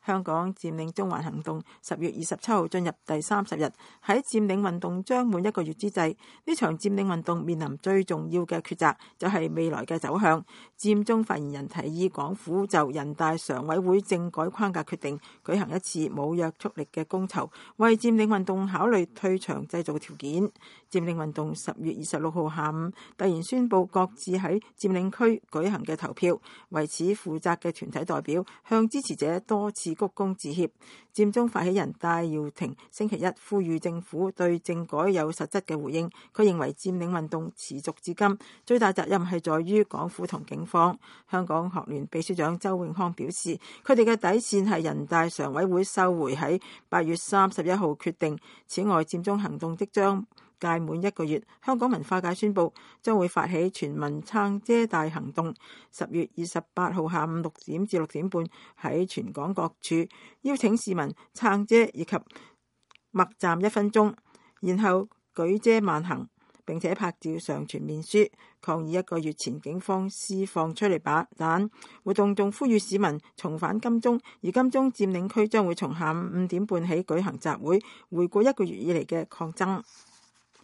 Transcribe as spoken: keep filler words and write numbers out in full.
香港佔領中環行動十月二十七號進入第三十日，喺佔領運動將滿一個月之際，呢場佔領運動面臨最重要嘅抉擇，就係、是、未來嘅走向。佔中發言人提議港府就人大常委會政改框架決定舉行一次冇約束力嘅公投，為佔領運動考慮退場製造條件。佔領運動十月二十六號下午突然宣布各自喺佔領區舉行嘅投票，為此負責嘅團體代表向支持者多次鞠躬致歉。佔中發起人戴耀廷星期一呼籲政府對政改有實質嘅回應。佢認為佔領運動持續至今，最大責任係在於港府同警方。香港學聯秘書長周永康表示，佢哋嘅底線係人大常委會收回喺八月三十一號決定。此外，佔中行動即將屆滿一個月，香港文化界宣布將會發起全民撐遮大行動，十月二十八號下午六點至六點半喺全港各處邀請市民撐遮以及默站一分鐘，然後舉遮慢行，並且拍照上傳面書，抗議一個月前警方施放催淚彈。活動仲呼籲市民重返金鐘，而金鐘佔領區將會從下午五點半起舉行集會，回顧一個月以嚟嘅抗爭。